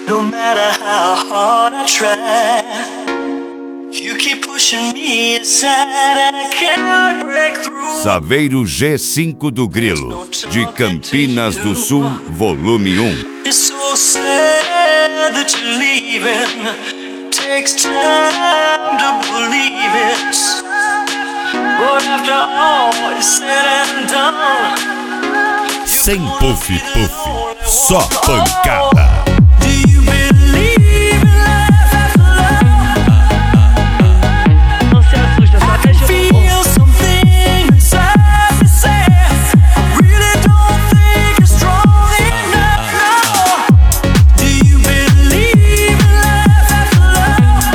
No matter how hard I try, you keep pushing me aside and I cannot break through. Saveiro G5 do Grilo, de Campinas do Sul, volume 1. It's so sad that you're leaving. Takes time to believe it. But after all is said and done, sem puff, só pancada. do you believe in life after love? Não se assusta, só deixa eu Feel something inside yourself. I really don't think you're strong enough. No. Do you believe in life after love?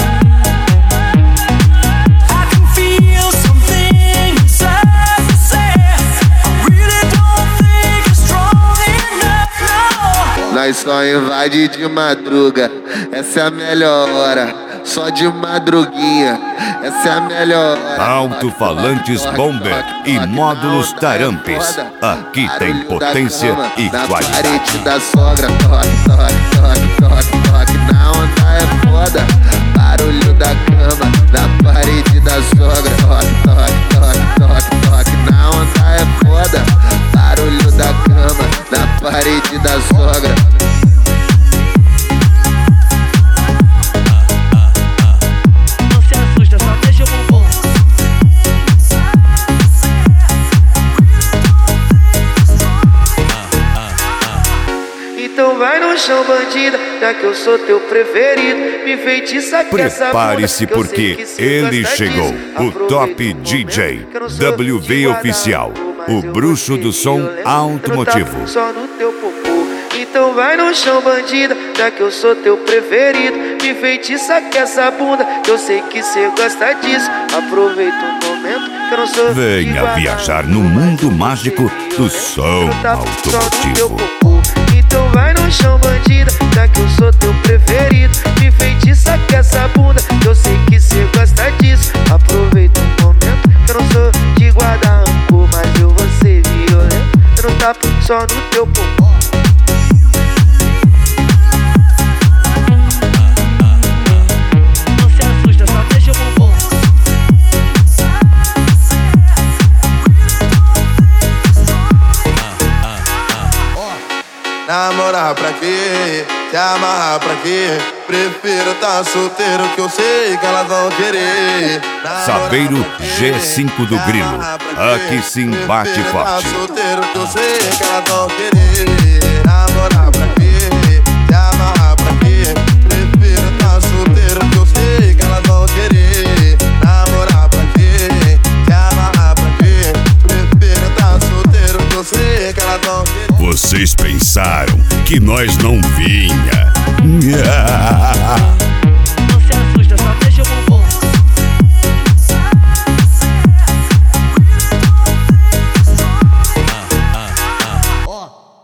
I can feel something inside yourself. I really don't think you're strong enough. No. Nós só invade de madruga, essa é a melhor hora. Só de madruguinha, essa é a melhor hora. Alto-falantes Bomber e módulos Tarampes. Aqui tem potência e Na qualidade. parede da sogra, toque, toque, toque, toque, toque. Na onda é foda, barulho da cama. Na parede da sogra, toque, toque, toque, toque, toque. Na onda é foda, barulho da cama. Na parede da sogra. Não se assusta, só deixa eu bumbum. Então vai no chão, bandida, já que eu sou teu preferido. Me feitiça que essa Prepare-se bunda, que eu sei porque que cê ele gosta chegou, disso. o Aproveita top o DJ, momento, que eu não sou WV de guardar Oficial, rancor, mas o eu bruxo vou do ser som violento. automotivo. Eu não tapo só no teu popô. Então vai no chão, bandida, já que eu sou teu preferido. Me feitiça que essa bunda, que eu sei que cê gosta disso. Aproveita o momento, que eu não sou de Venha guardar viajar no rancor, mas mundo eu vou mágico ser do violento. som Eu não tapo só no teu automotivo. popô. Então vai no chão, bandida, já que eu sou teu preferido. Me feitiça que essa bunda, que eu sei que cê gosta disso. Aproveita o momento, que eu não sou de guardar rancor, mas eu vou ser violento. Eu não tapo só no teu popô. Não se assusta, só deixa eu bumbum. Namorar pra quê? Se amarrar pra quê? Prefiro tá solteiro que eu sei que elas vão querer. Saveiro G5 do Grilo, aqui sim bate Prefiro tá forte. solteiro que eu sei que elas vão querer. Namorar pra quê? Se amarrar pra quê? Prefiro tá solteiro que eu sei que elas vão querer. Namorar pra quê? Se amarrar pra quê? Prefiro tá solteiro que eu sei que elas vão querer. Vocês pensaram que nós não vinha? Não se assusta, só deixa eu bumbum.